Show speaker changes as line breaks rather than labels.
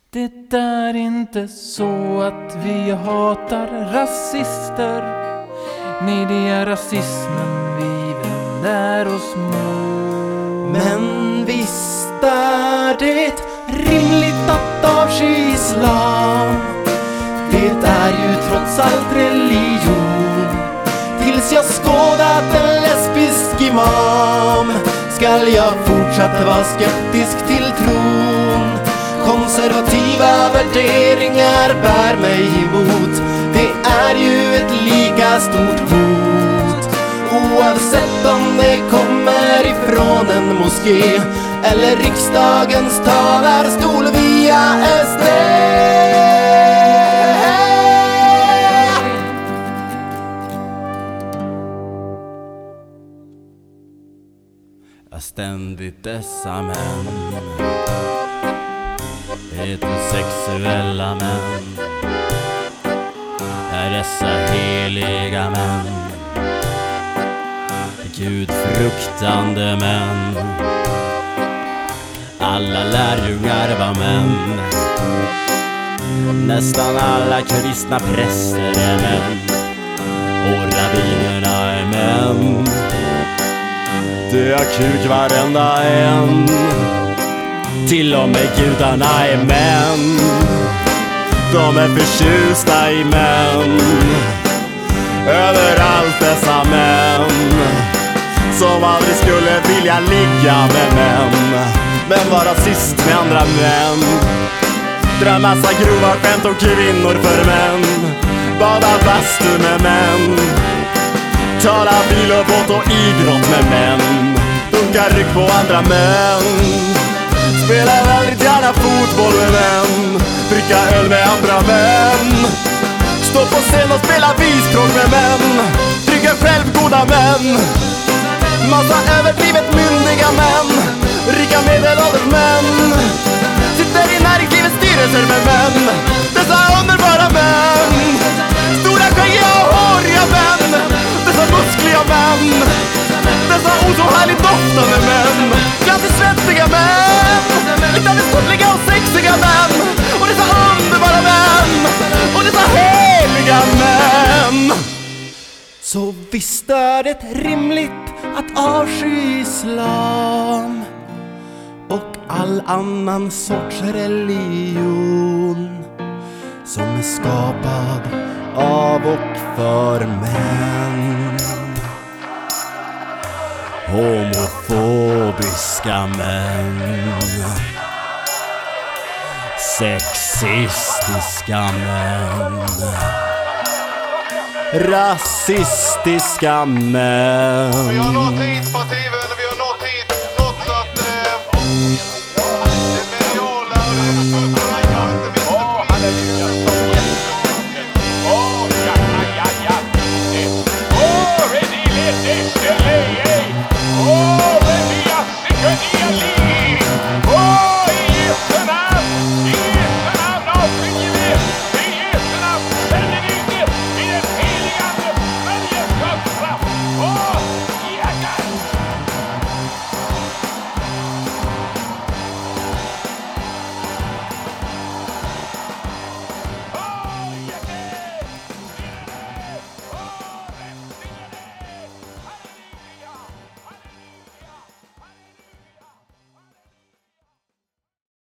Det är inte så att vi hatar rasister. Nej, det är rasismen vi vänder oss mot.
Men visst är det rimligt att avsky islam. Det är ju trots allt religion. Tills jag skådat en lesbisk imam skall jag fortsatt vara skeptisk till tron. Konservativa värderingar bär mig emot. Det är ju ett lika stort hot, oavsett om det kommer ifrån en moské eller riksdagens talarstol via SD.
Ständigt dessa män, heterosexuella män, är dessa heliga män, gudfruktande män. Alla lärjungar var män, nästan alla kristna präster är män, och rabbinerna är män. Det är kuk varenda en, till och med gudarna är män. De är förtjusta i män, överallt dessa män som aldrig skulle vilja ligga med män, men vara sist med andra män. Dra massa grova skämt om kvinnor för män, bada bastu med män, tala bil och båt och idrott med män, dunka rygg på andra män, spela väldigt gärna fotboll med män, dricka öl med andra män, stå på scen och spela visspråk med män, dricka självgoda män, massa överdrivet myndiga män, rika medelålders män, sitter i näringslivets styrelser med män, dessa underbara män, stora skäggiga och håriga män, dessa muskliga män, dessa så härligt doftande män, ganska svettiga män, lite stolliga och sexiga män, och dessa underbara män, och dessa heliga män.
Så visst är det rimligt att avsky islam och all annan sorts religion som är skapad av och för män.
Homofobiska män, sexistiska män, rasistiska män.
Jag låter hit på TV.